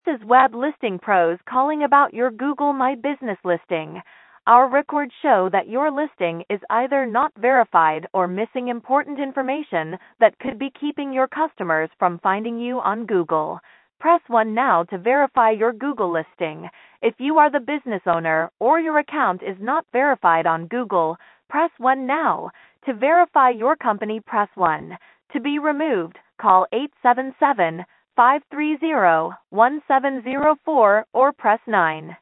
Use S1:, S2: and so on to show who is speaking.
S1: This is Web Listing Pros calling about your Google My Business listing. Our records show that your listing is either not verified or missing important information that could be keeping your customers from finding you on Google. Press 1 now to verify your Google listing. If you are the business owner or your account is not verified on Google, press 1 now. To verify your company, press 1. To be removed, call 877-530-1704 or press 9.